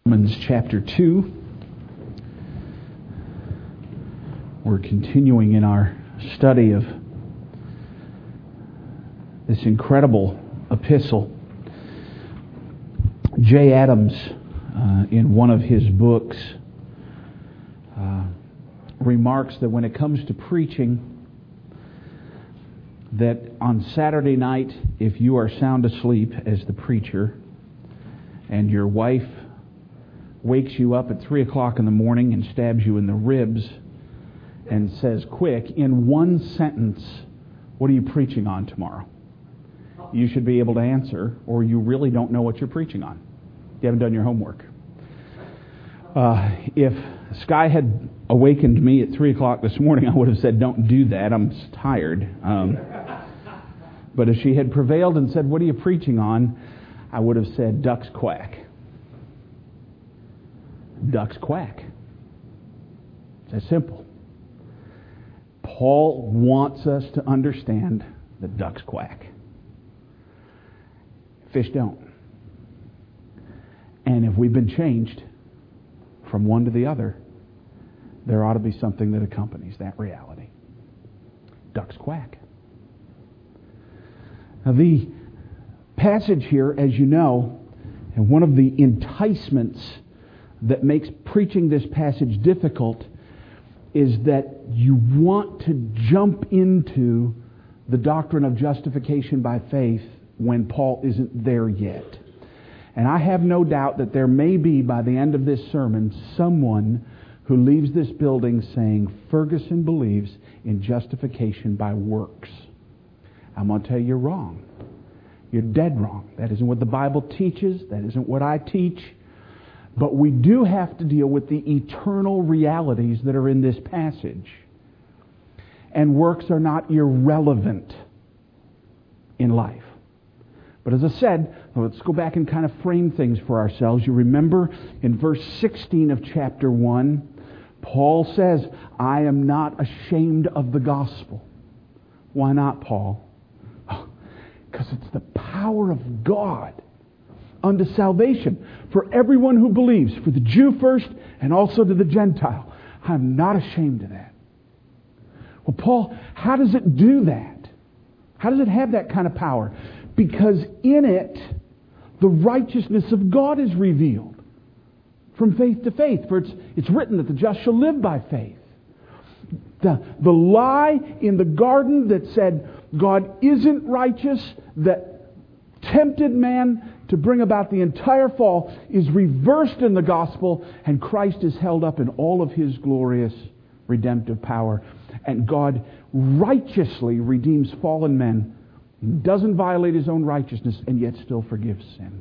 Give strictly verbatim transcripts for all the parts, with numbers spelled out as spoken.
Romans chapter two. We're continuing in our study of this incredible epistle. Jay Adams, uh, in one of his books, uh, remarks that when it comes to preaching, that on Saturday night, if you are sound asleep as the preacher, and your wife wakes you up at three o'clock in the morning and stabs you in the ribs and says, quick, in one sentence, what are you preaching on tomorrow? You should be able to answer, or you really don't know what you're preaching on. You haven't done your homework. Uh, if Sky had awakened me at three o'clock this morning, I would have said, don't do that, I'm tired. Um, but if she had prevailed and said, what are you preaching on? I would have said, ducks quack. Ducks quack. It's that simple. Paul wants us to understand that ducks quack. Fish don't. And if we've been changed from one to the other, there ought to be something that accompanies that reality. Ducks quack. Now the passage here, as you know, and one of the enticements that makes preaching this passage difficult is that you want to jump into the doctrine of justification by faith when Paul isn't there yet. And I have no doubt that there may be, by the end of this sermon, someone who leaves this building saying, Ferguson believes in justification by works. I'm going to tell you you're wrong. You're dead wrong. That isn't what the Bible teaches. That isn't what I teach. But we do have to deal with the eternal realities that are in this passage. And works are not irrelevant in life. But as I said, let's go back and kind of frame things for ourselves. You remember in verse sixteen of chapter one, Paul says, I am not ashamed of the gospel. Why not, Paul? Because it's the power of God unto salvation for everyone who believes, for the Jew first and also to the Gentile. I'm not ashamed of that. Well, Paul, how does it do that? How does it have that kind of power? Because in it, the righteousness of God is revealed from faith to faith. For it's, it's written that the just shall live by faith. The, the lie in the garden that said God isn't righteous, that tempted man to bring about the entire fall, is reversed in the gospel, and Christ is held up in all of His glorious redemptive power. And God righteously redeems fallen men, doesn't violate His own righteousness, and yet still forgives sin.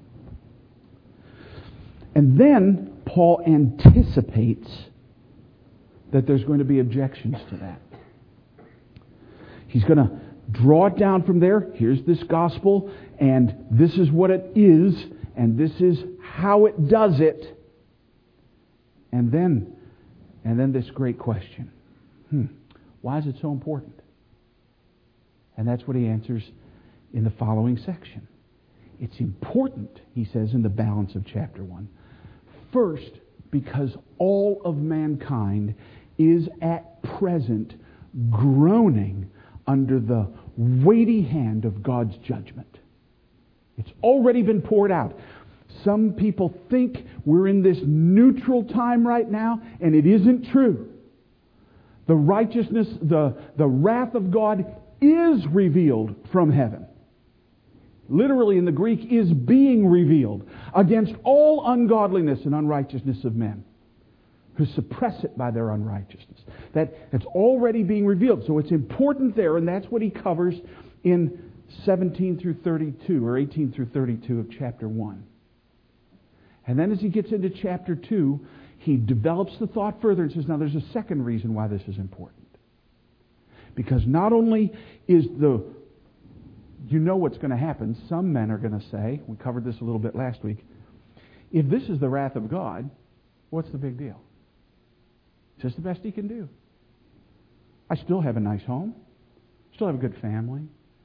And then Paul anticipates that there's going to be objections to that. He's going to draw it down from there. Here's this gospel, and this is what it is, and this is how it does it. And then, and then this great question. Hmm, why is it so important? And that's what he answers in the following section. It's important, he says in the balance of chapter one. First, because all of mankind is at present groaning under the weighty hand of God's judgment. It's already been poured out. Some people think we're in this neutral time right now, and it isn't true. The righteousness, the, the wrath of God is revealed from heaven. Literally in the Greek, is being revealed against all ungodliness and unrighteousness of men who suppress it by their unrighteousness. That it's already being revealed. So it's important there, and that's what he covers in seventeen through thirty-two, or eighteen through thirty-two of chapter one. And then as he gets into chapter two, he develops the thought further and says, now there's a second reason why this is important. Because not only is the, you know what's going to happen, some men are going to say, we covered this a little bit last week, if this is the wrath of God, what's the big deal? It's just the best he can do. I still have a nice home. Still have a good family.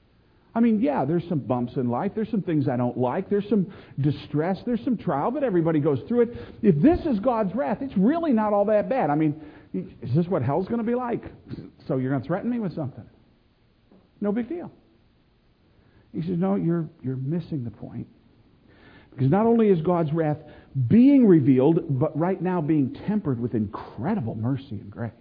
I mean, yeah, there's some bumps in life. There's some things I don't like. There's some distress. There's some trial, but everybody goes through it. If this is God's wrath, it's really not all that bad. I mean, is this what hell's going to be like? So you're going to threaten me with something? No big deal. He says, no, you're you're missing the point. Because not only is God's wrath being revealed, but right now being tempered with incredible mercy and grace.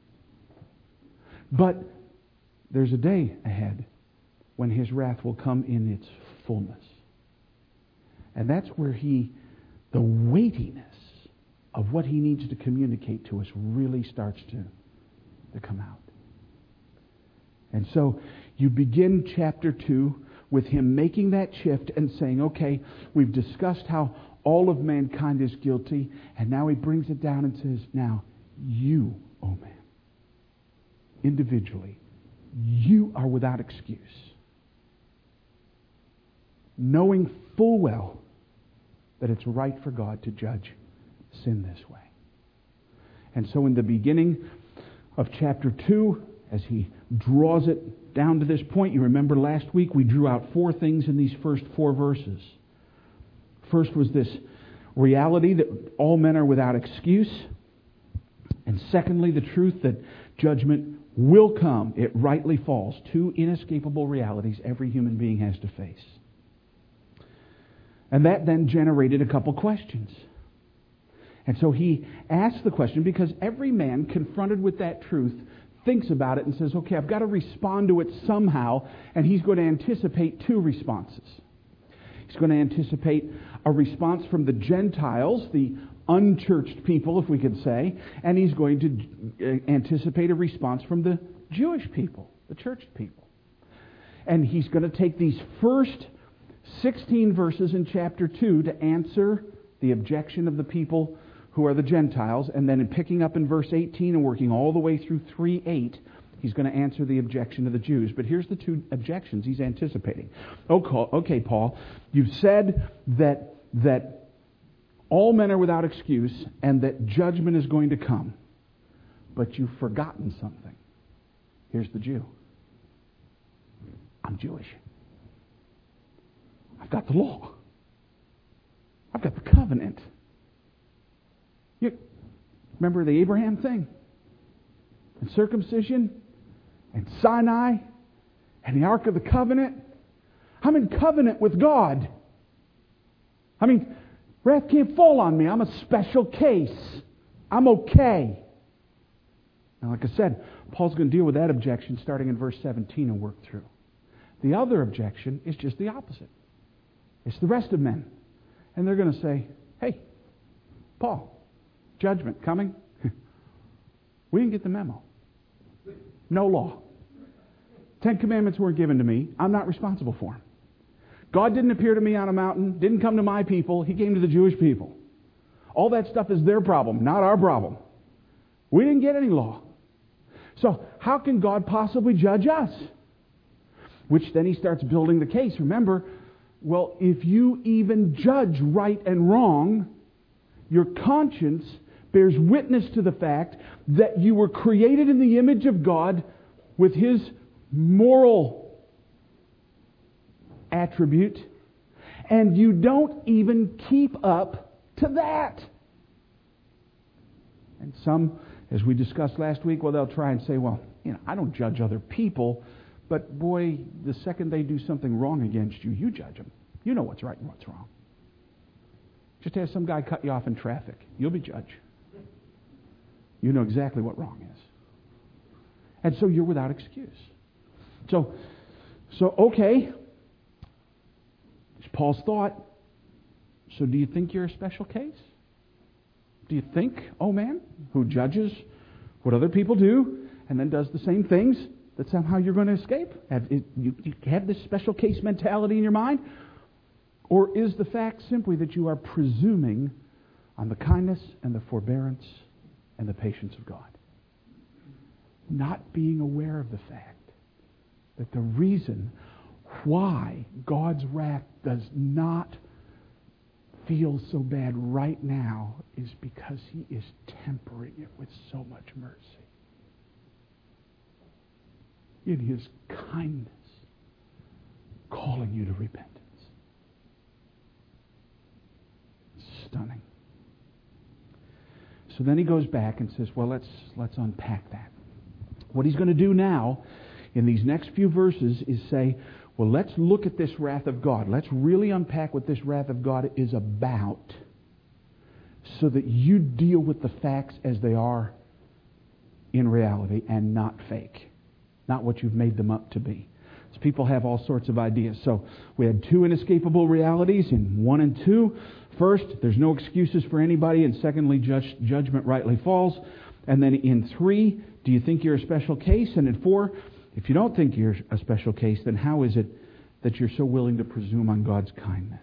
But there's a day ahead when His wrath will come in its fullness. And that's where He, the weightiness of what He needs to communicate to us really starts to, to come out. And so you begin chapter two with Him making that shift and saying, okay, we've discussed how all of mankind is guilty, and now He brings it down and says, now, you, oh man, individually, you are without excuse. Knowing full well that it's right for God to judge sin this way. And so in the beginning of chapter two, as He draws it down to this point, you remember last week we drew out four things in these first four verses. First was this reality that all men are without excuse. And secondly, the truth that judgment will come. It rightly falls. Two inescapable realities every human being has to face. And that then generated a couple questions. And so he asked the question because every man confronted with that truth thinks about it and says, okay, I've got to respond to it somehow, and he's going to anticipate two responses. He's going to anticipate a response from the Gentiles, the unchurched people, if we could say, and he's going to anticipate a response from the Jewish people, the churched people. And he's going to take these first sixteen verses in chapter two to answer the objection of the people who are the Gentiles, and then in picking up in verse eighteen and working all the way through three eight, he's going to answer the objection of the Jews. But here's the two objections he's anticipating. Okay, Paul, you've said that that all men are without excuse and that judgment is going to come, but you've forgotten something. Here's the Jew. I'm Jewish. I've got the law. I've got the covenant. You remember the Abraham thing? And circumcision? And Sinai? And the Ark of the Covenant? I'm in covenant with God. I mean, wrath can't fall on me. I'm a special case. I'm okay. Now, like I said, Paul's going to deal with that objection starting in verse seventeen and work through. The other objection is just the opposite. It's the rest of men. And they're going to say, hey, Paul, judgment coming? We didn't get the memo. No law. Ten Commandments weren't given to me. I'm not responsible for them. God didn't appear to me on a mountain, didn't come to my people. He came to the Jewish people. All that stuff is their problem, not our problem. We didn't get any law. So how can God possibly judge us? Which then he starts building the case. Remember, well, if you even judge right and wrong, your conscience bears witness to the fact that you were created in the image of God with His moral attribute, and you don't even keep up to that. And some, as we discussed last week, well, they'll try and say, well, you know, I don't judge other people, but boy, the second they do something wrong against you, you judge them. You know what's right and what's wrong. Just have some guy cut you off in traffic. You'll be judged. You know exactly what wrong is. And so you're without excuse. So, so okay, it's Paul's thought. So do you think you're a special case? Do you think, oh man, who judges what other people do and then does the same things, that somehow you're going to escape? Have, you, you have this special case mentality in your mind? Or is the fact simply that you are presuming on the kindness and the forbearance and the patience of God? Not being aware of the fact that the reason why God's wrath does not feel so bad right now is because He is tempering it with so much mercy. In His kindness calling you to repentance. Stunning. So then he goes back and says, well, let's let's unpack that. What he's going to do now in these next few verses is say, well, let's look at this wrath of God. Let's really unpack what this wrath of God is about so that you deal with the facts as they are in reality and not fake. Not what you've made them up to be. So people have all sorts of ideas. So we had two inescapable realities in one and two. First, there's no excuses for anybody. And secondly, judge, judgment rightly falls. And then in three, do you think you're a special case? And in four, if you don't think you're a special case, then how is it that you're so willing to presume on God's kindness?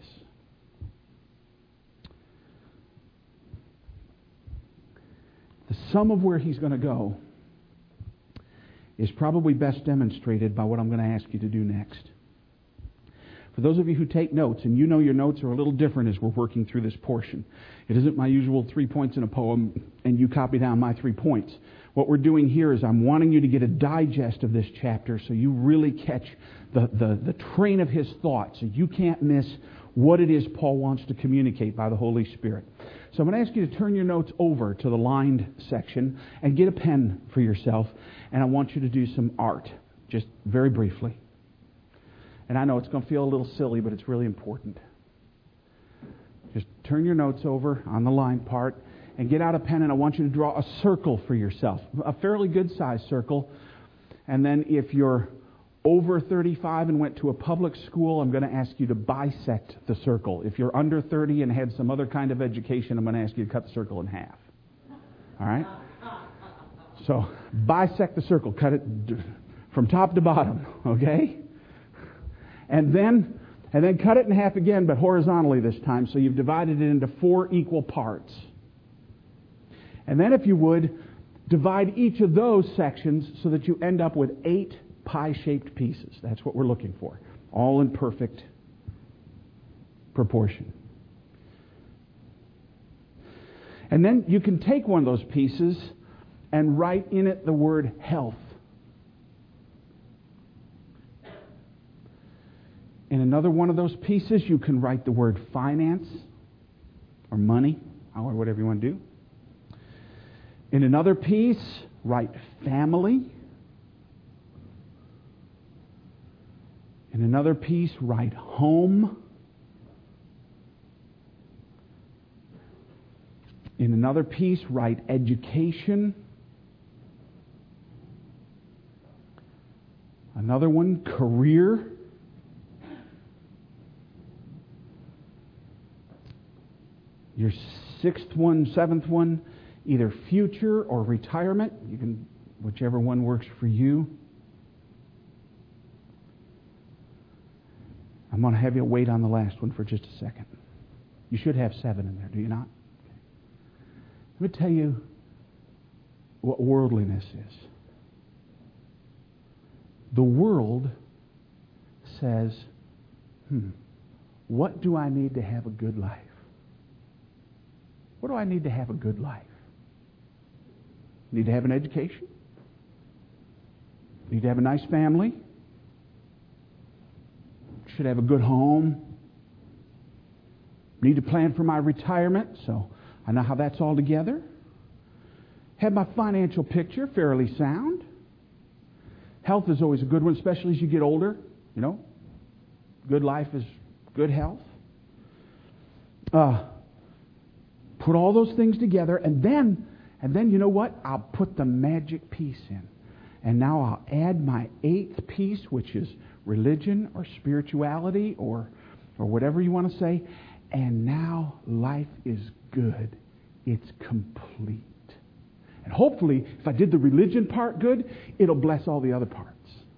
The sum of where he's going to go is probably best demonstrated by what I'm going to ask you to do next. For those of you who take notes, and you know your notes are a little different as we're working through this portion. It isn't my usual three points in a poem, and you copy down my three points. What we're doing here is I'm wanting you to get a digest of this chapter so you really catch the, the, the train of his thought, so you can't miss what it is Paul wants to communicate by the Holy Spirit. So I'm going to ask you to turn your notes over to the lined section and get a pen for yourself, and I want you to do some art, just very briefly. And I know it's going to feel a little silly, but it's really important. Just turn your notes over on the line part and get out a pen, and I want you to draw a circle for yourself, a fairly good-sized circle. And then if you're over thirty-five and went to a public school, I'm going to ask you to bisect the circle. If you're under thirty and had some other kind of education, I'm going to ask you to cut the circle in half. All right? So bisect the circle. Cut it from top to bottom. Okay? And then, and then cut it in half again, but horizontally this time. So you've divided it into four equal parts. And then, if you would, divide each of those sections so that you end up with eight pie-shaped pieces. That's what we're looking for. All in perfect proportion. And then you can take one of those pieces and write in it the word health. In another one of those pieces, you can write the word finance or money, or whatever you want to do. In another piece, write family. In another piece, write home. In another piece, write education. Another one, career. Your sixth one, seventh one, either future or retirement. You can, whichever one works for you. I'm going to have you wait on the last one for just a second. You should have seven in there, do you not? Okay. Let me tell you what worldliness is. The world says, hmm, what do I need to have a good life? What do I need to have a good life? Need to have an education? Need to have a nice family? Should have a good home? Need to plan for my retirement, so I know how that's all together. Have my financial picture fairly sound. Health is always a good one, especially as you get older. You know, good life is good health. Uh, put all those things together, and then, and then you know what? I'll put the magic piece in. And now I'll add my eighth piece, which is religion or spirituality or or whatever you want to say. And now life is good. It's complete. And hopefully, if I did the religion part good, it'll bless all the other parts.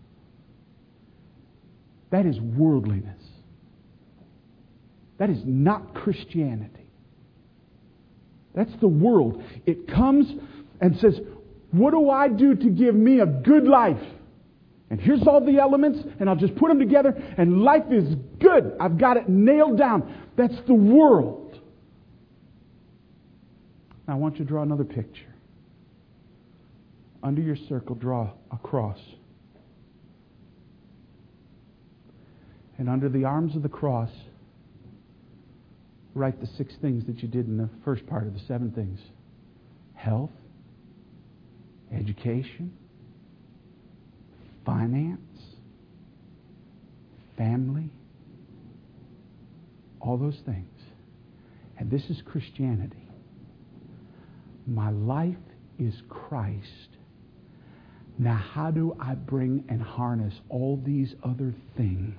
That is worldliness. That is not Christianity. That's the world. It comes and says, what do I do to give me a good life? And here's all the elements, and I'll just put them together, and life is good. I've got it nailed down. That's the world. Now I want you to draw another picture. Under your circle, draw a cross. And under the arms of the cross, write the six things that you did in the first part of the seven things. Health, education, finance, family, all those things. And this is Christianity. My life is Christ. Now how do I bring and harness all these other things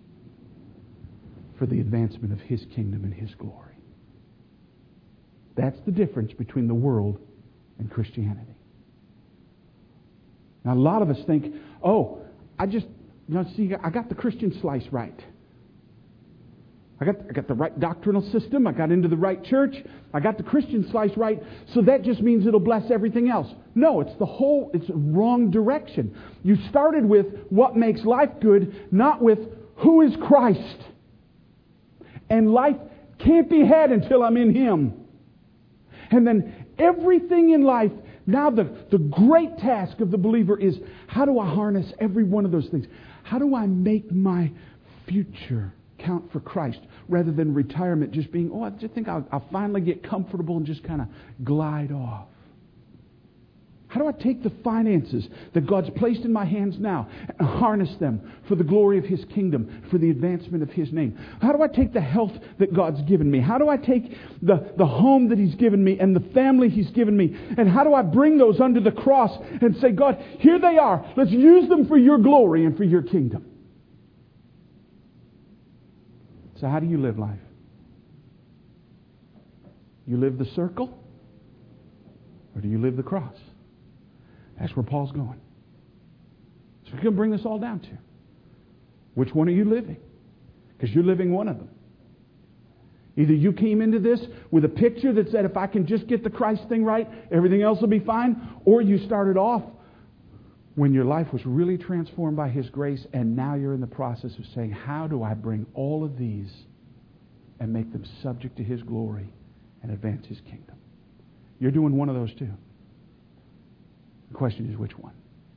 for the advancement of His kingdom and His glory? That's the difference between the world and Christianity. Now, a lot of us think, oh, I just, you know, see, I got the Christian slice right. I got, I got the right doctrinal system. I got into the right church. I got the Christian slice right. So that just means it'll bless everything else. No, it's the whole, it's the wrong direction. You started with what makes life good, not with who is Christ. And life can't be had until I'm in Him. And then everything in life, now the, the great task of the believer is, how do I harness every one of those things? How do I make my future count for Christ rather than retirement just being, oh, I just think I'll, I'll finally get comfortable and just kind of glide off? How do I take the finances that God's placed in my hands now and harness them for the glory of His kingdom, for the advancement of His name? How do I take the health that God's given me? How do I take the, the home that He's given me and the family He's given me? And how do I bring those under the cross and say, God, here they are. Let's use them for Your glory and for Your kingdom. So how do you live life? You live the circle, or do you live the cross? That's where Paul's going. So we're going to bring this all down to, which one are you living? Because you're living one of them. Either you came into this with a picture that said, if I can just get the Christ thing right, everything else will be fine. Or you started off when your life was really transformed by His grace, and now you're in the process of saying, how do I bring all of these and make them subject to His glory and advance His kingdom? You're doing one of those two. The question is, which one?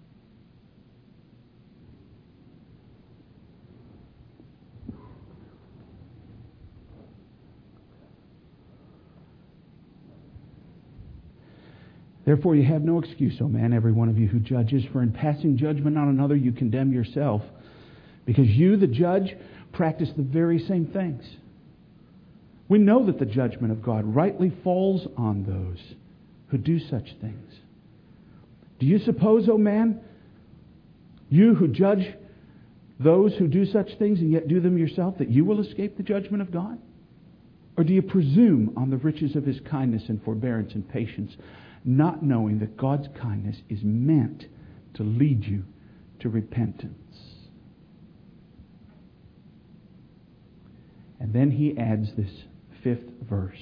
Therefore you have no excuse, O man, every one of you who judges, for in passing judgment on another you condemn yourself, because you, the judge, practice the very same things. We know that the judgment of God rightly falls on those who do such things. Do you suppose, O man, you who judge those who do such things and yet do them yourself, that you will escape the judgment of God? Or do you presume on the riches of His kindness and forbearance and patience, not knowing that God's kindness is meant to lead you to repentance? And then he adds this fifth verse.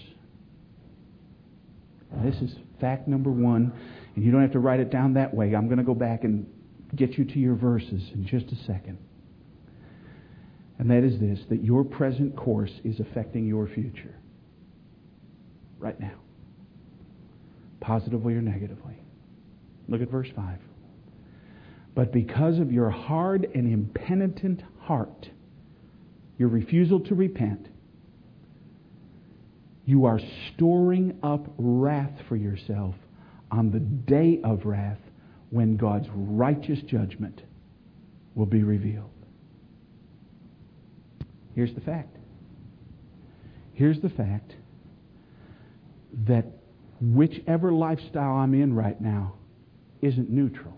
And this is fact number one, and you don't have to write it down that way. I'm going to go back and get you to your verses in just a second. And that is this, that your present course is affecting your future. Right now. Positively or negatively. Look at verse five. But because of your hard and impenitent heart, your refusal to repent, you are storing up wrath for yourself on the day of wrath when God's righteous judgment will be revealed. Here's the fact. Here's the fact that whichever lifestyle I'm in right now isn't neutral.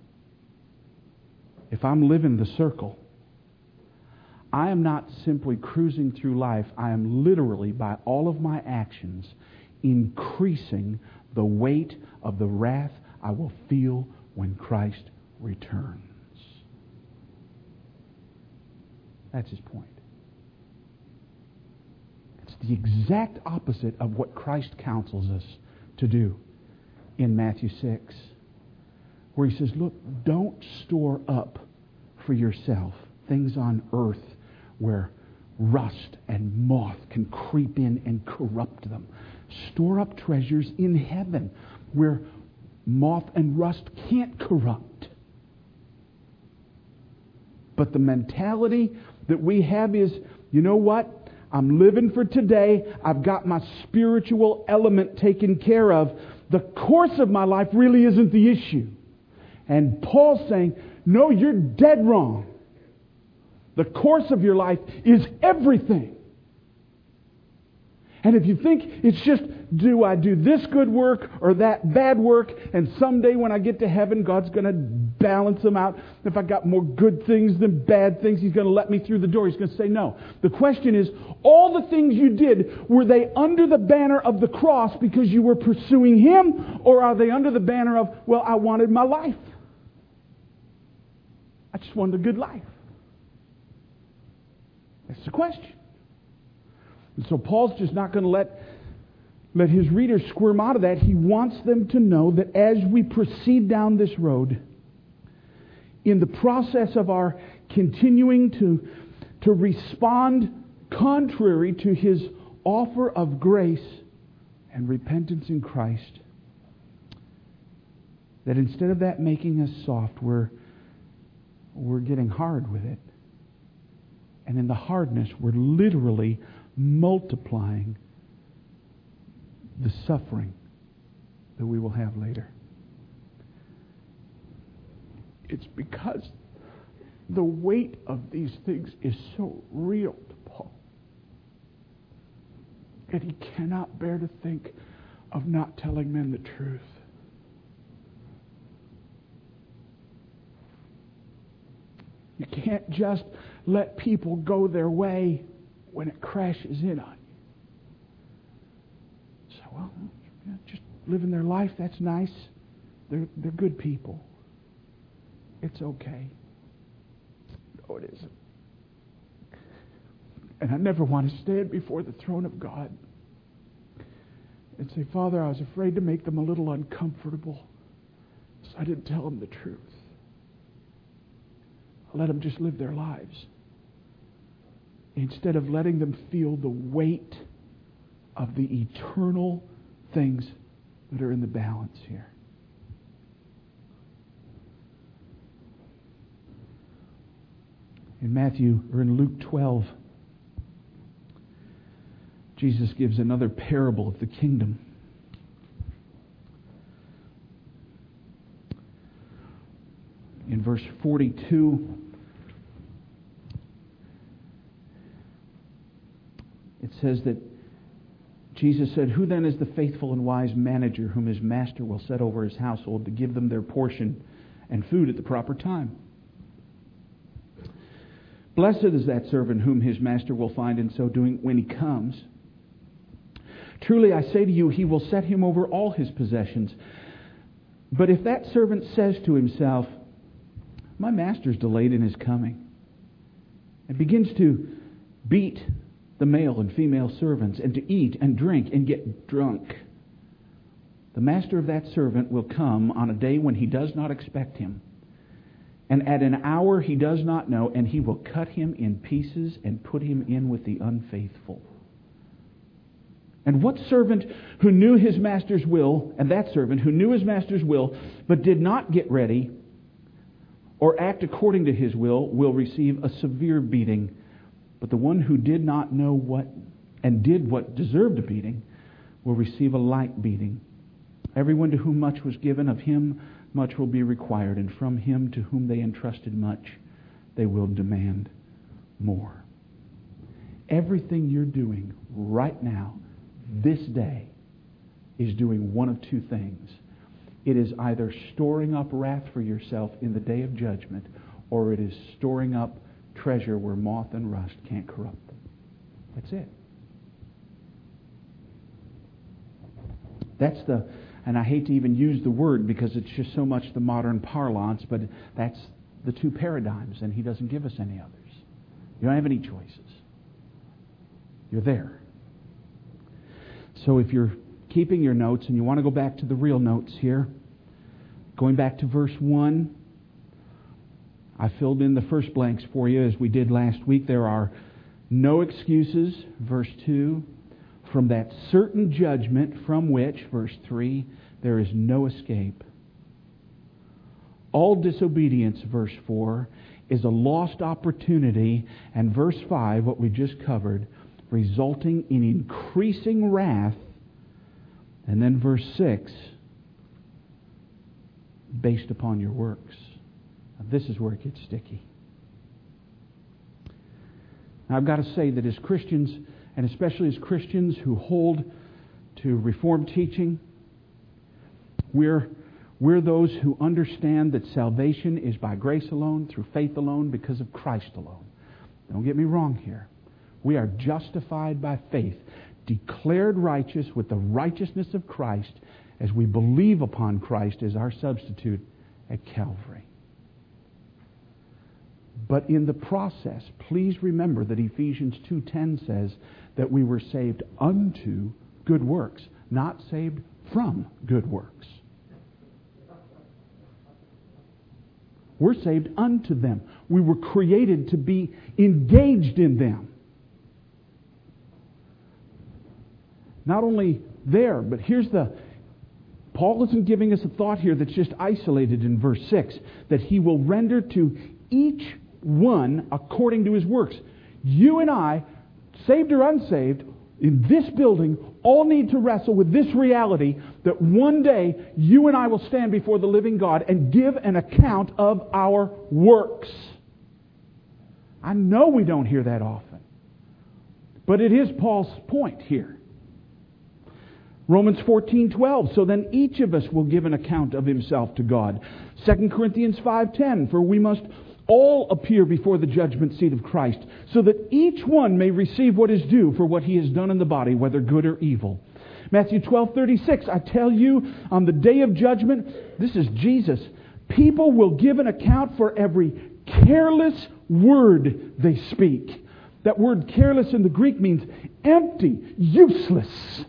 If I'm living the circle, I am not simply cruising through life. I am literally, by all of my actions, increasing the weight of the wrath I will feel when Christ returns. That's his point. It's the exact opposite of what Christ counsels us to do in Matthew six, where he says, look, don't store up for yourself things on earth where rust and moth can creep in and corrupt them. Store up treasures in heaven where moth and rust can't corrupt. But the mentality that we have is, you know what? I'm living for today. I've got my spiritual element taken care of. The course of my life really isn't the issue. And Paul's saying, no, you're dead wrong. The course of your life is everything. And if you think it's just, do I do this good work or that bad work, and someday when I get to heaven, God's going to balance them out. If I got more good things than bad things, He's going to let me through the door. He's going to say no. The question is, all the things you did, were they under the banner of the cross because you were pursuing Him, or are they under the banner of, well, I wanted my life. I just wanted a good life. That's the question. And so Paul's just not going to let, let his readers squirm out of that. He wants them to know that as we proceed down this road, in the process of our continuing to, to respond contrary to His offer of grace and repentance in Christ, that instead of that making us soft, we're, we're getting hard with it. And in the hardness, we're literally multiplying the suffering that we will have later. It's because the weight of these things is so real to Paul. And he cannot bear to think of not telling men the truth. You can't just let people go their way when it crashes in on you. So, well, just living their life, that's nice. They're, they're good people. It's okay. No, it isn't. And I never want to stand before the throne of God and say, Father, I was afraid to make them a little uncomfortable, so I didn't tell them the truth. I let them just live their lives, instead of letting them feel the weight of the eternal things that are in the balance here. In Matthew, or in Luke twelve, Jesus gives another parable of the kingdom. In verse forty-two, it says that Jesus said, "Who then is the faithful and wise manager whom his master will set over his household to give them their portion and food at the proper time? Blessed is that servant whom his master will find in so doing when he comes. Truly I say to you, he will set him over all his possessions. But if that servant says to himself, my master's delayed in his coming, and begins to beat the male and female servants, and to eat and drink and get drunk, the master of that servant will come on a day when he does not expect him, and at an hour he does not know, and he will cut him in pieces and put him in with the unfaithful. And what servant who knew his master's will, and that servant who knew his master's will, but did not get ready or act according to his will, will receive a severe beating. But the one who did not know what and did what deserved a beating will receive a light beating. Everyone to whom much was given, of him much will be required, and from him to whom they entrusted much, they will demand more." Everything you're doing right now, this day, is doing one of two things. It is either storing up wrath for yourself in the day of judgment, or it is storing up treasure where moth and rust can't corrupt them. That's it. That's the, and I hate to even use the word because it's just so much the modern parlance, but that's the two paradigms, and He doesn't give us any others. You don't have any choices. You're there. So if you're keeping your notes and you want to go back to the real notes here, going back to verse one, I filled in the first blanks for you as we did last week. There are no excuses, verse two, from that certain judgment from which, verse three, there is no escape. All disobedience, verse four, is a lost opportunity. And verse five, what we just covered, resulting in increasing wrath. And then verse six, based upon your works. Now, this is where it gets sticky. Now, I've got to say that as Christians, and especially as Christians who hold to Reformed teaching, we're, we're those who understand that salvation is by grace alone, through faith alone, because of Christ alone. Don't get me wrong here. We are justified by faith, declared righteous with the righteousness of Christ as we believe upon Christ as our substitute at Calvary. But in the process, please remember that Ephesians two ten says that we were saved unto good works, not saved from good works. We're saved unto them. We were created to be engaged in them. Not only there, but here's the... Paul isn't giving us a thought here that's just isolated in verse six, that he will render to each one according to his works. You and I, saved or unsaved, in this building, all need to wrestle with this reality that one day you and I will stand before the living God and give an account of our works. I know we don't hear that often, but it is Paul's point here. Romans fourteen twelve, so then each of us will give an account of himself to God. Second Corinthians five ten, for we must all appear before the judgment seat of Christ, so that each one may receive what is due for what he has done in the body, whether good or evil. Matthew twelve thirty-six, I tell you, on the day of judgment, this is Jesus, people will give an account for every careless word they speak. That word careless in the Greek means empty, useless.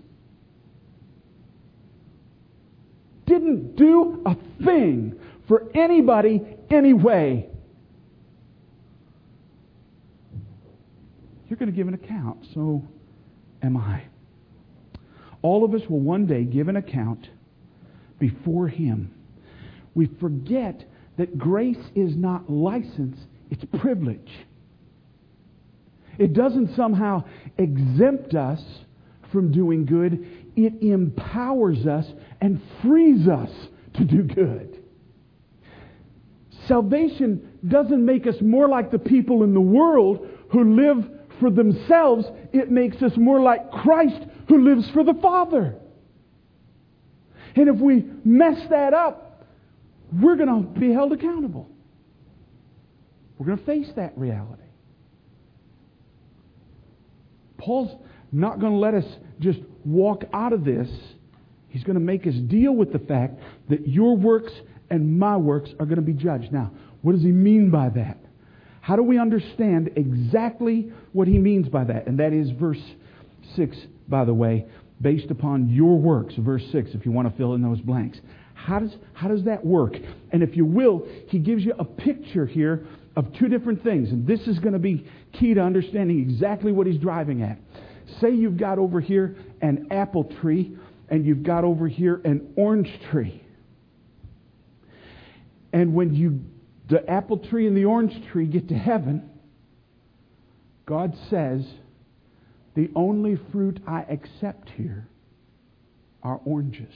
Didn't do a thing for anybody anyway. You're going to give an account, so am I. All of us will one day give an account before Him. We forget that grace is not license, it's privilege. It doesn't somehow exempt us from doing good. It empowers us and frees us to do good. Salvation doesn't make us more like the people in the world who live for themselves. It makes us more like Christ who lives for the Father. And if we mess that up, we're going to be held accountable. We're going to face that reality. Paul's not going to let us just walk out of this. He's going to make us deal with the fact that your works and my works are going to be judged. Now, what does he mean by that? How do we understand exactly what he means by that? And that is verse six, by the way, based upon your works. Verse six, if you want to fill in those blanks. How does, how does that work? And if you will, he gives you a picture here of two different things. And this is going to be key to understanding exactly what he's driving at. Say you've got over here an apple tree and you've got over here an orange tree. And when you, the apple tree and the orange tree get to heaven, God says, the only fruit I accept here are oranges.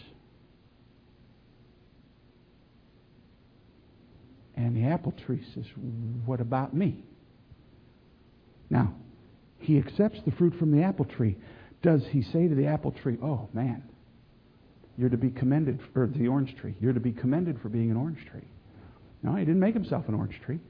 And the apple tree says, what about me? Now, he accepts the fruit from the apple tree. Does he say to the apple tree, oh man, you're to be commended, or the orange tree, you're to be commended for being an orange tree? No, he didn't make himself an orange tree.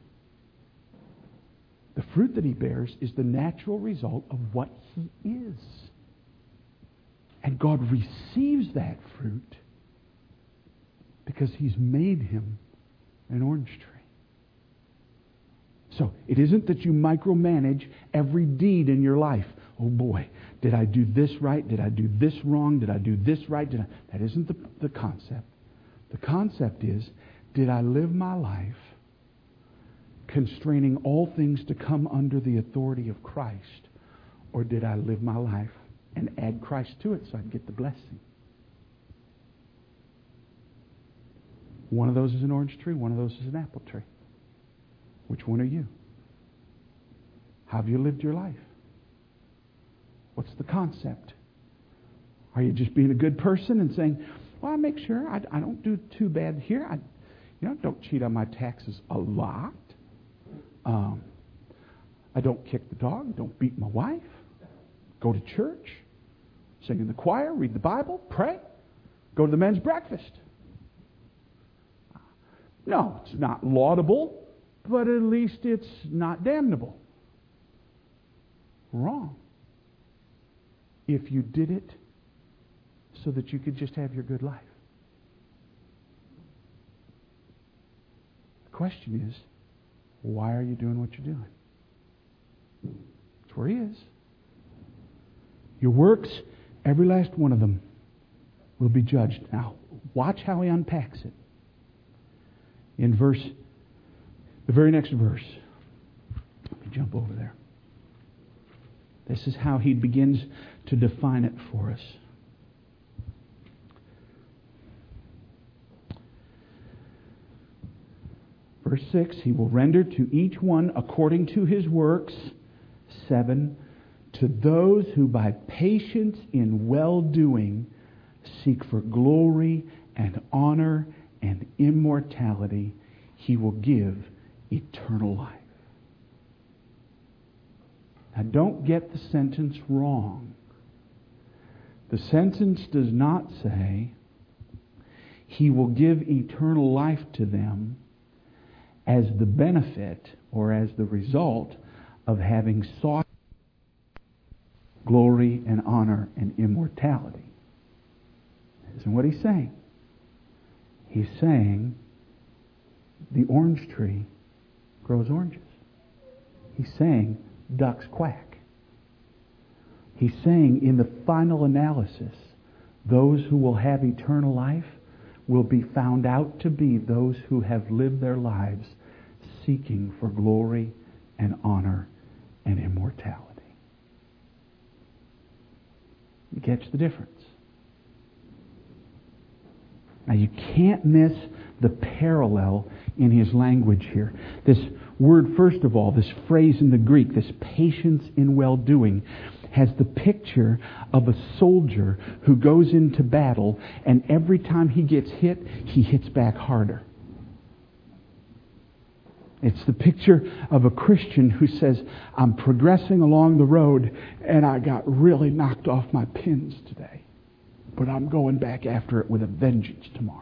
The fruit that he bears is the natural result of what he is. And God receives that fruit because he's made him an orange tree. So it isn't that you micromanage every deed in your life. Oh boy, did I do this right? Did I do this wrong? Did I do this right? Did I? That isn't the, the concept. The concept is, did I live my life constraining all things to come under the authority of Christ? Or did I live my life and add Christ to it so I'd get the blessing? One of those is an orange tree, one of those is an apple tree. Which one are you? How have you lived your life? What's the concept? Are you just being a good person and saying, well, I make sure I, I don't do too bad here. I you know, don't cheat on my taxes a lot. Um, I don't kick the dog. Don't beat my wife. Go to church. Sing in the choir. Read the Bible. Pray. Go to the men's breakfast. No, it's not laudable, but at least it's not damnable. Wrong. If you did it so that you could just have your good life. The question is, why are you doing what you're doing? That's where He is. Your works, every last one of them, will be judged. Now, watch how He unpacks it. In verse, the very next verse. Let me jump over there. This is how He begins to define it for us. Verse six, He will render to each one according to his works. Seven, to those who by patience in well-doing seek for glory and honor and immortality, He will give eternal life. Now don't get the sentence wrong. The sentence does not say He will give eternal life to them as the benefit or as the result of having sought glory and honor and immortality. That isn't what He's saying. He's saying the orange tree grows oranges. He's saying ducks quack. He's saying in the final analysis, those who will have eternal life will be found out to be those who have lived their lives seeking for glory and honor and immortality. You catch the difference? Now you can't miss the parallel in His language here. This word, first of all, this phrase in the Greek, this patience in well-doing, has the picture of a soldier who goes into battle, and every time he gets hit, he hits back harder. It's the picture of a Christian who says, I'm progressing along the road, and I got really knocked off my pins today, but I'm going back after it with a vengeance tomorrow.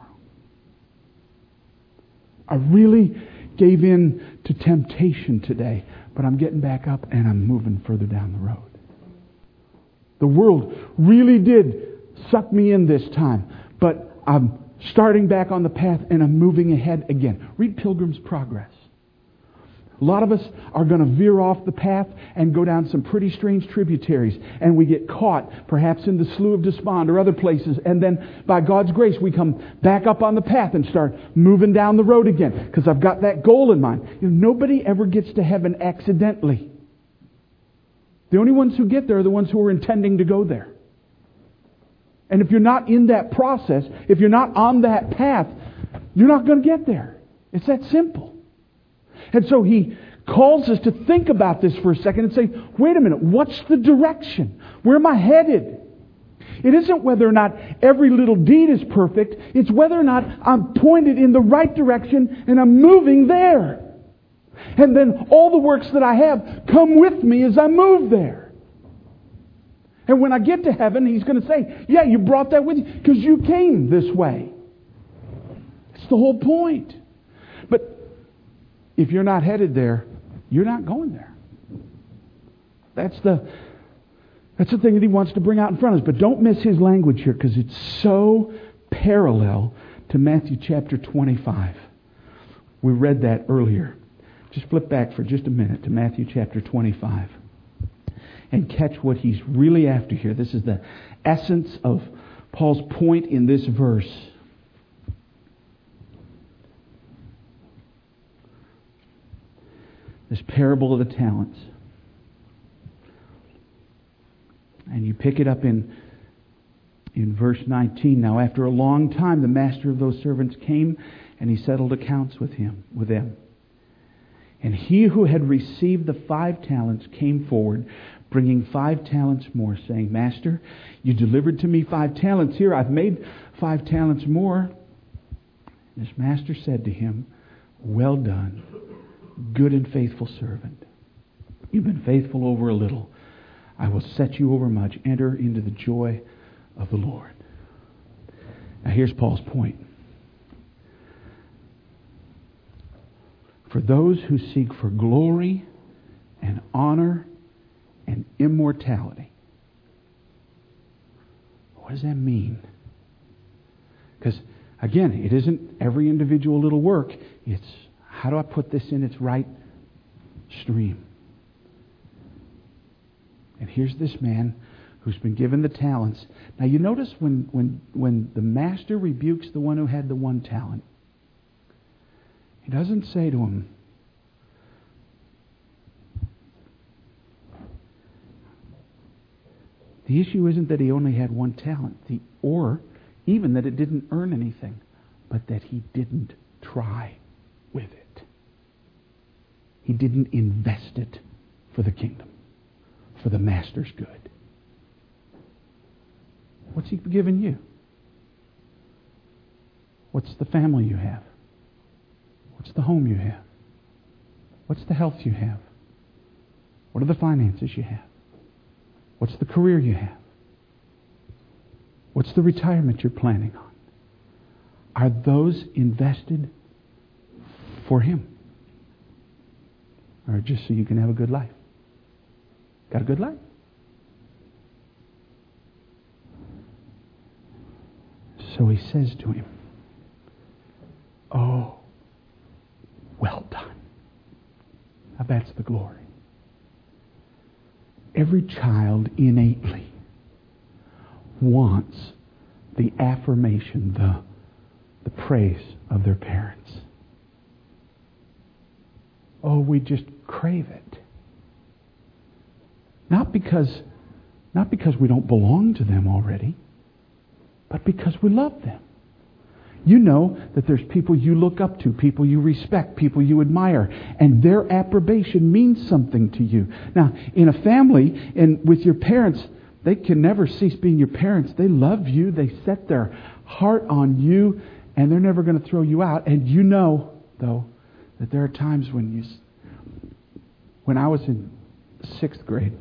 I really gave in to temptation today, but I'm getting back up and I'm moving further down the road. The world really did suck me in this time, but I'm starting back on the path and I'm moving ahead again. Read Pilgrim's Progress. A lot of us are going to veer off the path and go down some pretty strange tributaries, and we get caught perhaps in the Slough of Despond or other places, and then by God's grace we come back up on the path and start moving down the road again because I've got that goal in mind. You know, nobody ever gets to heaven accidentally. The only ones who get there are the ones who are intending to go there. And if you're not in that process, if you're not on that path, you're not going to get there. It's that simple. And so He calls us to think about this for a second and say, wait a minute, what's the direction? Where am I headed? It isn't whether or not every little deed is perfect. It's whether or not I'm pointed in the right direction and I'm moving there. And then all the works that I have come with me as I move there. And when I get to heaven, He's going to say, yeah, you brought that with you because you came this way. It's the whole point. But if you're not headed there, you're not going there. That's the that's the thing that He wants to bring out in front of us. But don't miss His language here because it's so parallel to Matthew chapter twenty-five. We read that earlier. Just flip back for just a minute to Matthew chapter twenty-five and catch what He's really after here. This is the essence of Paul's point in this verse. This parable of the talents. And you pick it up in, in verse nineteen. Now after a long time the master of those servants came and he settled accounts with him, with them. And he who had received the five talents came forward, bringing five talents more, saying, Master, you delivered to me five talents. Here, I've made five talents more. And his master said to him, well done, good and faithful servant. You've been faithful over a little. I will set you over much. Enter into the joy of the Lord. Now here's Paul's point. For those who seek for glory and honor and immortality. What does that mean? Because, again, it isn't every individual little work. It's, how do I put this in its right stream? And here's this man who's been given the talents. Now, you notice when, when, when the master rebukes the one who had the one talent, he doesn't say to him, the issue isn't that he only had one talent, the, or even that it didn't earn anything, but that he didn't try with it. He didn't invest it for the kingdom, for the master's good. What's he given you? What's the family you have? What's the home you have? What's the health you have? What are the finances you have? What's the career you have? What's the retirement you're planning on? Are those invested for Him? Or just so you can have a good life? Got a good life? So he says to him, oh, well done. Now that's the glory. Every child innately wants the affirmation, the, the praise of their parents. Oh, we just crave it. Not because, not because we don't belong to them already, but because we love them. You know that there's people you look up to, people you respect, people you admire, and their approbation means something to you. Now, in a family and with your parents, they can never cease being your parents. They love you. They set their heart on you, and they're never going to throw you out. And you know, though, that there are times when you... When I was in sixth grade,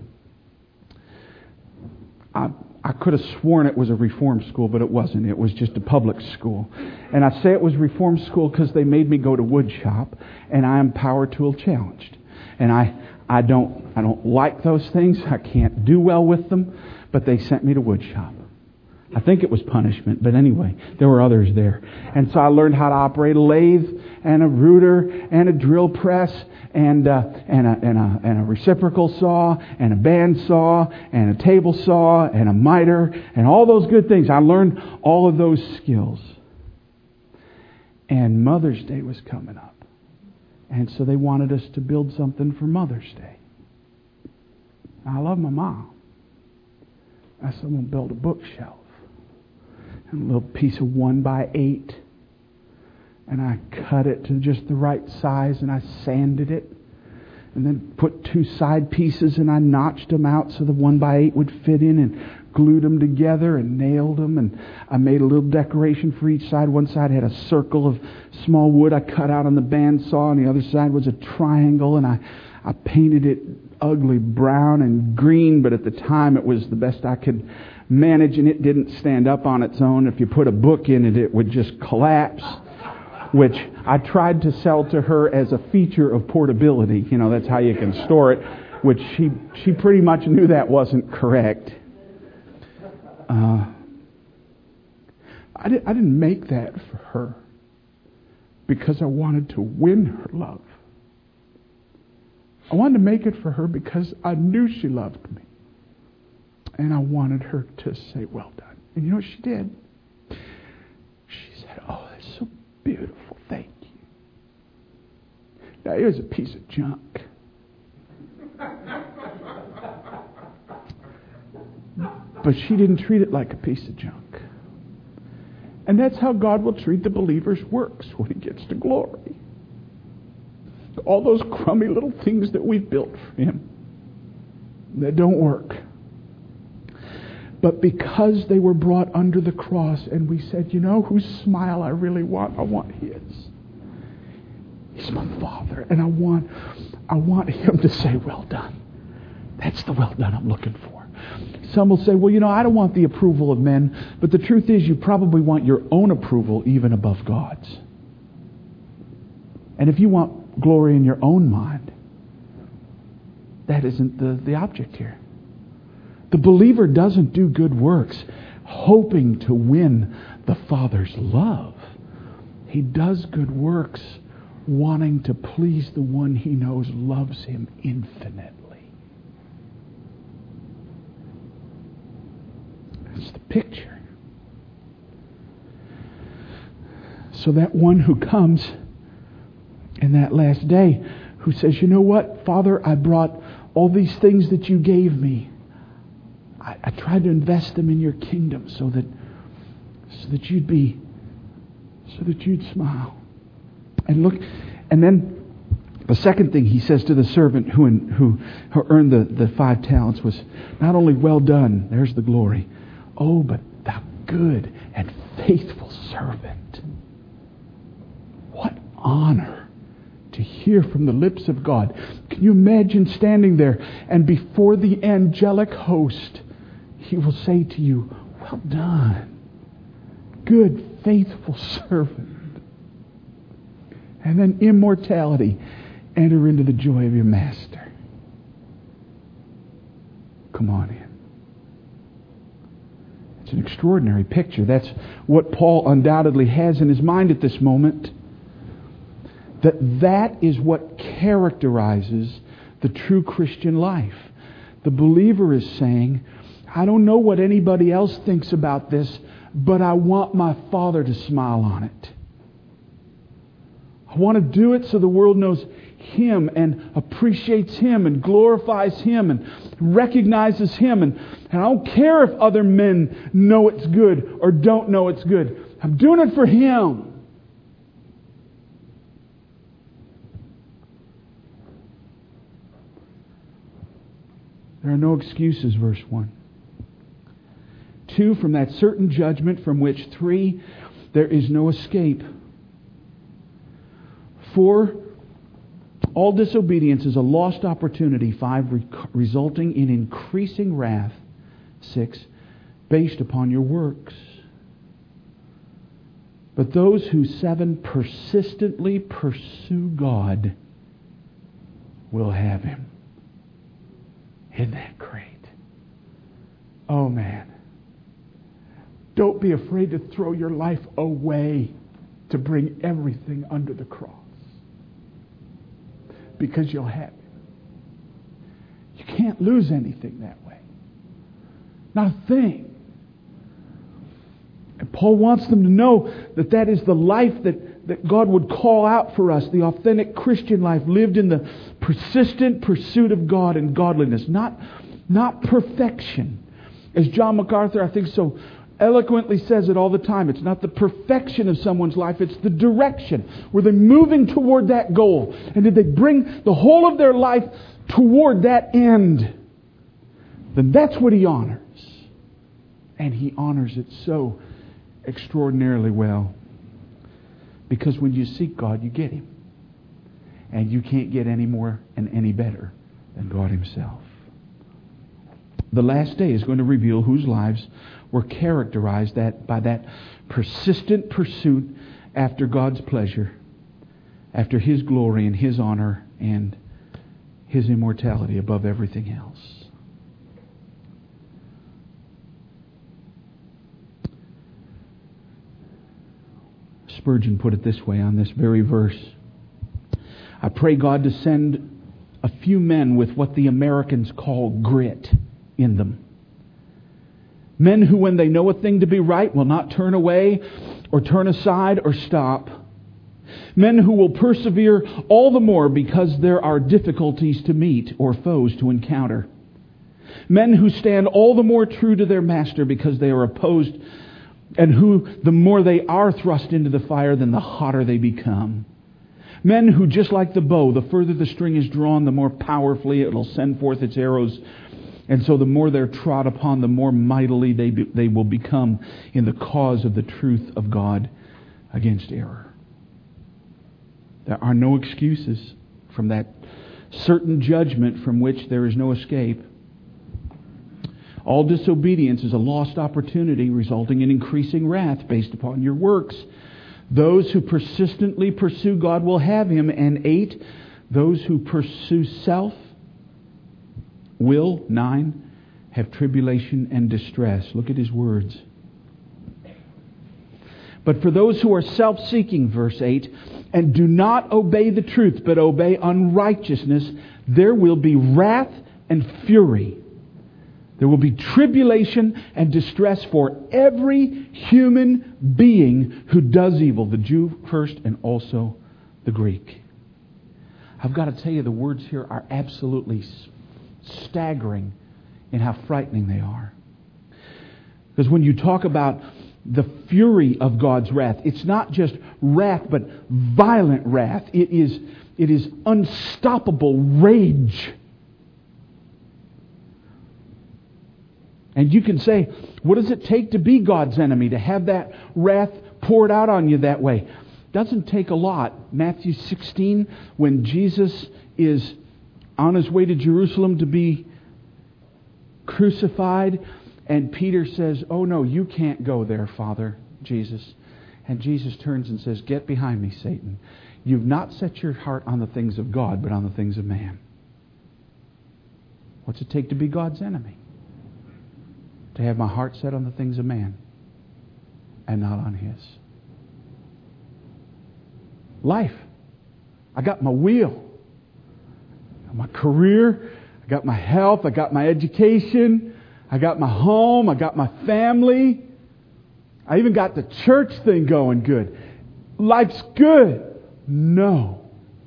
I, I could have sworn it was a reform school, but it wasn't. It was just a public school. And I say it was reform school because they made me go to wood shop, and I am power tool challenged. And I, I don't I don't like those things. I can't do well with them, but they sent me to wood shop. I think it was punishment, but anyway, there were others there. And so I learned how to operate a lathe and a router and a drill press and uh, and a and a and a reciprocal saw and a band saw and a table saw and a miter and all those good things. I learned all of those skills. And Mother's Day was coming up. And so they wanted us to build something for Mother's Day. I love my mom. I said, I'm going to build a bookshelf. And a little piece of one by eight. And I cut it to just the right size and I sanded it. And then put two side pieces and I notched them out so the one by eight would fit in and glued them together and nailed them. And I made a little decoration for each side. One side had a circle of small wood I cut out on the bandsaw, and the other side was a triangle. And I, I painted it ugly brown and green, but at the time it was the best I could manage, and it didn't stand up on its own. If you put a book in it, it would just collapse, which I tried to sell to her as a feature of portability. You know, that's how you can store it, which she she pretty much knew that wasn't correct. Uh, I, did, I didn't make that for her because I wanted to win her love. I wanted to make it for her because I knew she loved me. And I wanted her to say, well done. And you know what she did? She said, oh, that's so beautiful. Thank you. Now, here's a piece of junk. But she didn't treat it like a piece of junk. And that's how God will treat the believer's works when He gets to glory. all those crummy little things that we've built for Him that don't work. But because they were brought under the cross, and we said, you know whose smile I really want? I want His. He's my Father, and I want, I want Him to say, well done. That's the well done I'm looking for. Some will say, well, you know, I don't want the approval of men, but the truth is you probably want your own approval even above God's. And if you want glory in your own mind, that isn't the, the object here. The believer doesn't do good works hoping to win the Father's love. He does good works wanting to please the one he knows loves him infinitely. That's the picture. So that one who comes in that last day, who says, you know what, Father, I brought all these things that you gave me. I, I tried to invest them in your kingdom so that so that you'd be, so that you'd smile. And look, and then the second thing he says to the servant who who, who earned the, the five talents was not only well done, there's the glory. Oh, but thou good and faithful servant. What honor to hear from the lips of God. Can you imagine standing there and before the angelic host, He will say to you, well done, good, faithful servant. And then immortality, enter into the joy of your master. Come on in. It's an extraordinary picture. That's what Paul undoubtedly has in his mind at this moment. That that is what characterizes the true Christian life. The believer is saying, I don't know what anybody else thinks about this, but I want my Father to smile on it. I want to do it so the world knows Him and appreciates Him and glorifies Him and recognizes Him. And, and I don't care if other men know it's good or don't know it's good. I'm doing it for Him. There are no excuses, verse one. Two, from that certain judgment from which, three, there is no escape. Four, all disobedience is a lost opportunity. Five, re- resulting in increasing wrath. Six, based upon your works. But those who, seven, persistently pursue God will have Him. Isn't that great? Oh man. Don't be afraid to throw your life away to bring everything under the cross. Because you'll have Him. You can't lose anything that way. Not a thing. And Paul wants them to know that that is the life that, that God would call out for us. The authentic Christian life lived in the persistent pursuit of God and godliness. Not, not perfection. As John MacArthur, I think, so eloquently says it all the time. It's not the perfection of someone's life. It's the direction. Were they moving toward that goal? And did they bring the whole of their life toward that end? Then that's what He honors. And He honors it so extraordinarily well. Because when you seek God, you get Him. And you can't get any more and any better than God Himself. The last day is going to reveal whose lives were characterized that by that persistent pursuit after God's pleasure, after His glory and His honor and His immortality above everything else. Spurgeon put it this way on this very verse. I pray God to send a few men with what the Americans call grit in them. Men who, when they know a thing to be right, will not turn away or turn aside or stop. Men who will persevere all the more because there are difficulties to meet or foes to encounter. Men who stand all the more true to their master because they are opposed, and who, the more they are thrust into the fire, then the hotter they become. Men who, just like the bow, the further the string is drawn, the more powerfully it will send forth its arrows. And so the more they're trod upon, the more mightily they be, they will become in the cause of the truth of God against error. There are no excuses from that certain judgment from which there is no escape. All disobedience is a lost opportunity resulting in increasing wrath based upon your works. Those who persistently pursue God will have Him. And eight, those who pursue self will, nine, have tribulation and distress. Look at His words. But for those who are self-seeking, verse eight, and do not obey the truth, but obey unrighteousness, there will be wrath and fury. There will be tribulation and distress for every human being who does evil, the Jew first and also the Greek. I've got to tell you, the words here are absolutely staggering in how frightening they are. Because when you talk about the fury of God's wrath, it's not just wrath, but violent wrath. It is, it is unstoppable rage. And you can say, what does it take to be God's enemy, to have that wrath poured out on you that way? Doesn't take a lot. Matthew sixteen, when Jesus is on His way to Jerusalem to be crucified, and Peter says, oh no, you can't go there, Father, Jesus. And Jesus turns and says, get behind me, Satan. You've not set your heart on the things of God, but on the things of man. What's it take to be God's enemy? To have my heart set on the things of man and not on His. Life. I got my wheel. I got my career. I got my health. I got my education. I got my home. I got my family. I even got the church thing going good. Life's good. No.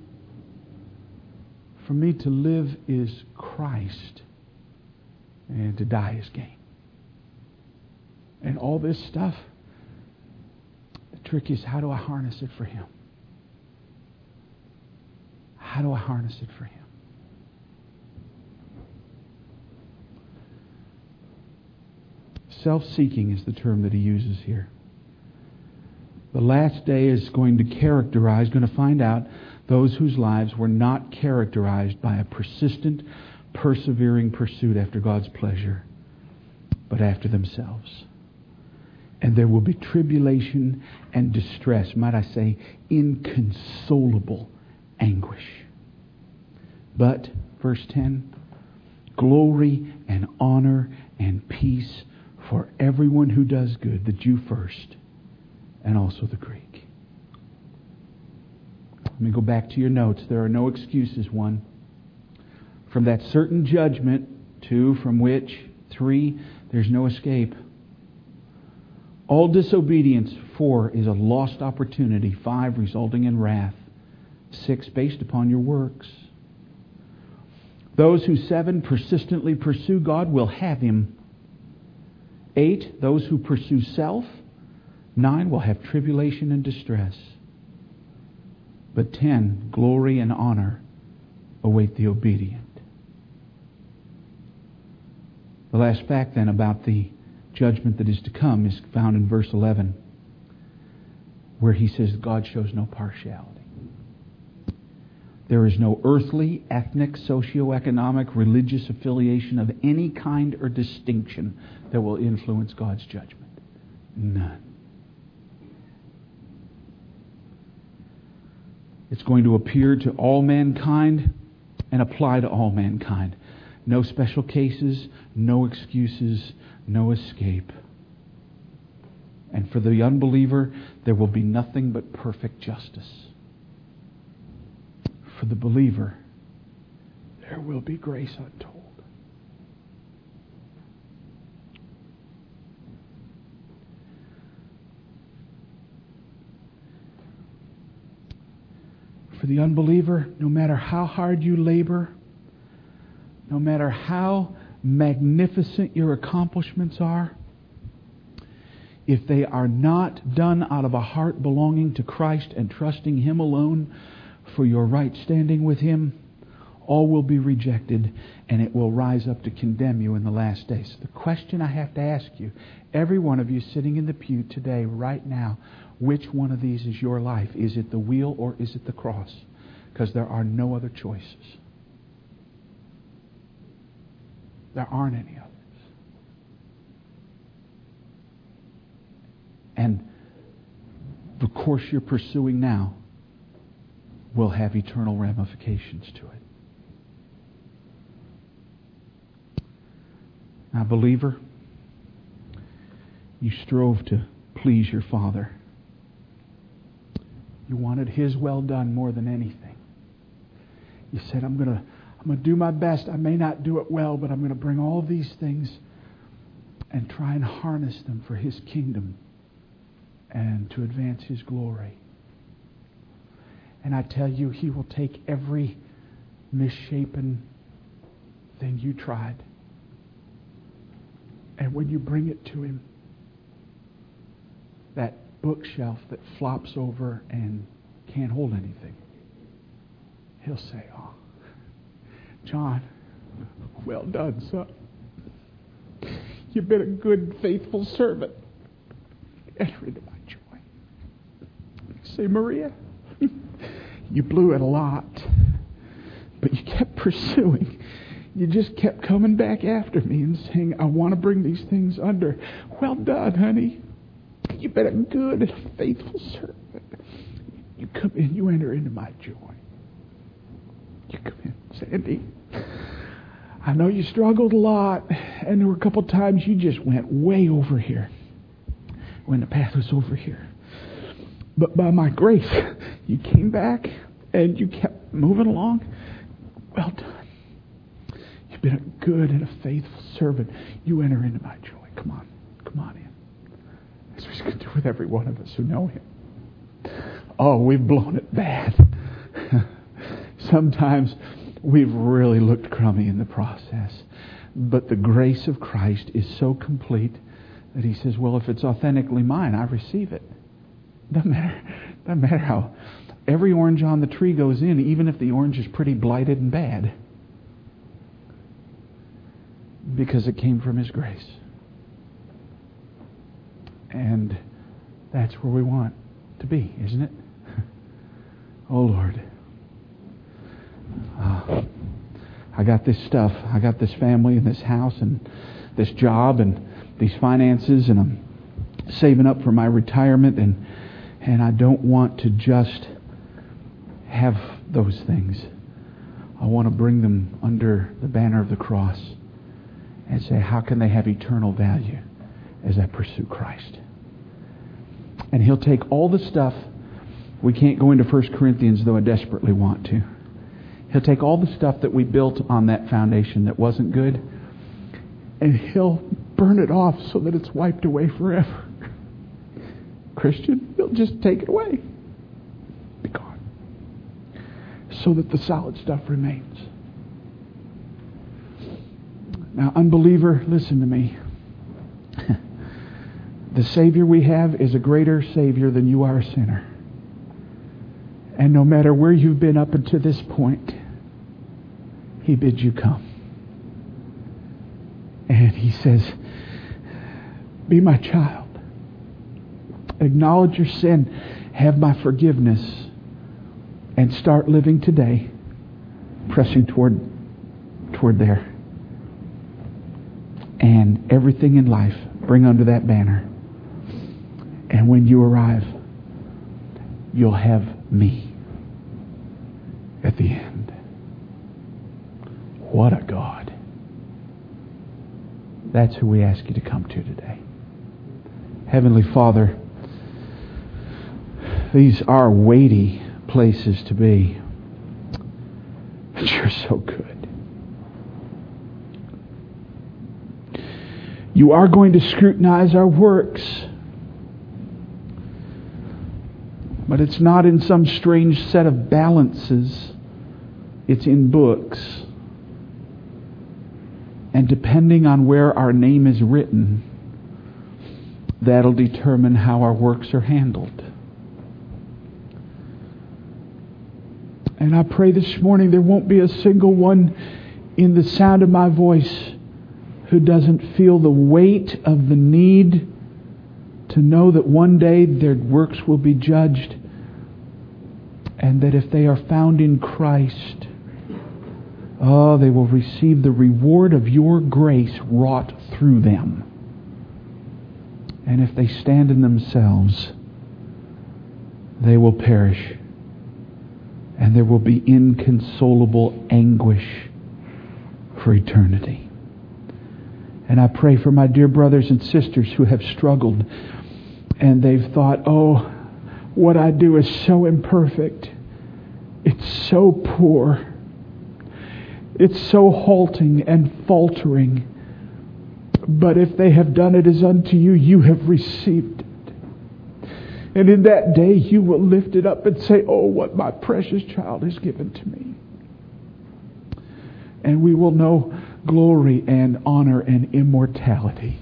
For me to live is Christ, and to die is gain. And all this stuff, the trick is, how do I harness it for Him? How do I harness it for Him? Self-seeking is the term that he uses here. The last day is going to characterize, going to find out those whose lives were not characterized by a persistent, persevering pursuit after God's pleasure, but after themselves. And there will be tribulation and distress, might I say, inconsolable anguish. But, verse ten, glory and honor and peace for everyone who does good, the Jew first, and also the Greek. Let me go back to your notes. There are no excuses. One, from that certain judgment. Two, from which. Three, there's no escape. All disobedience. Four, is a lost opportunity. Five, resulting in wrath. Six, based upon your works. Those who, seven, persistently pursue God will have Him. Eight, those who pursue self. Nine, will have tribulation and distress. But ten, glory and honor await the obedient. The last fact then about the judgment that is to come is found in verse eleven, where he says God shows no partiality. There is no earthly, ethnic, socioeconomic, religious affiliation of any kind or distinction that will influence God's judgment. None. It's going to appear to all mankind and apply to all mankind. No special cases, no excuses, no escape. And for the unbeliever, there will be nothing but perfect justice. For the believer, there will be grace untold. For the unbeliever, no matter how hard you labor, no matter how magnificent your accomplishments are, if they are not done out of a heart belonging to Christ and trusting Him alone for your right standing with Him, all will be rejected, and it will rise up to condemn you in the last days. The question I have to ask you, every one of you sitting in the pew today, right now, which one of these is your life? Is it the wheel or is it the cross? Because there are no other choices. There aren't any others. And the course you're pursuing now will have eternal ramifications to it. Now, believer, you strove to please your Father. You wanted His well done more than anything. You said, I'm going to I'm going to do my best. I may not do it well, but I'm going to bring all these things and try and harness them for His kingdom and to advance His glory. And I tell you, He will take every misshapen thing you tried, and when you bring it to Him, that bookshelf that flops over and can't hold anything, He'll say, oh, John, well done, son. You've been a good, faithful servant. Enter into my joy. Say, Maria, you blew it a lot, but you kept pursuing. You just kept coming back after me and saying, I want to bring these things under. Well done, honey. You've been a good, faithful servant. You come in, you enter into my joy. You come in, Sandy. I know you struggled a lot, and there were a couple times you just went way over here when the path was over here. But by my grace, you came back and you kept moving along. Well done. You've been a good and a faithful servant. You enter into my joy. Come on. Come on in. That's what He's going to do with every one of us who know Him. Oh, we've blown it bad. Sometimes we've really looked crummy in the process. But the grace of Christ is so complete that He says, well, if it's authentically mine, I receive it. Doesn't matter, doesn't matter how every orange on the tree goes in, even if the orange is pretty blighted and bad. Because it came from His grace. And that's where we want to be, isn't it? Oh, Lord. Uh, I got this stuff. I got this family and this house and this job and these finances, and I'm saving up for my retirement, and and I don't want to just have those things. I want to bring them under the banner of the cross and say, how can they have eternal value as I pursue Christ? And He'll take all the stuff. We can't go into First Corinthians, though I desperately want to. He'll take all the stuff that we built on that foundation that wasn't good, and He'll burn it off so that it's wiped away forever. Christian, He'll just take it away. Be gone. So that the solid stuff remains. Now, unbeliever, listen to me. The Savior we have is a greater Savior than you are a sinner. And no matter where you've been up until this point, He bids you come. And He says, be my child. Acknowledge your sin. Have my forgiveness. And start living today, pressing toward, toward there. And everything in life, bring under that banner. And when you arrive, you'll have me at the end. What a God. That's who we ask you to come to today. Heavenly Father, these are weighty places to be. But You're so good. You are going to scrutinize our works. But it's not in some strange set of balances. It's in books. And depending on where our name is written, that'll determine how our works are handled. And I pray this morning there won't be a single one in the sound of my voice who doesn't feel the weight of the need to know that one day their works will be judged, and that if they are found in Christ, oh, they will receive the reward of your grace wrought through them. And if they stand in themselves, they will perish, and there will be inconsolable anguish for eternity. And I pray for my dear brothers and sisters who have struggled, and they've thought, oh, what I do is so imperfect. It's so poor. It's so halting and faltering. But if they have done it as unto you, you have received it. And in that day you will lift it up and say, oh, what my precious child has given to me. And we will know glory and honor and immortality,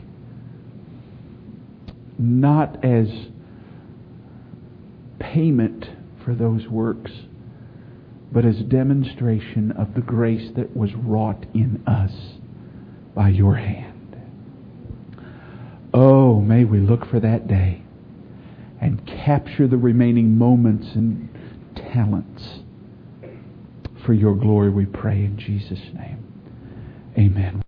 not as payment for those works, but as demonstration of the grace that was wrought in us by your hand. Oh, may we look for that day and capture the remaining moments and talents for your glory, we pray in Jesus' name. Amen.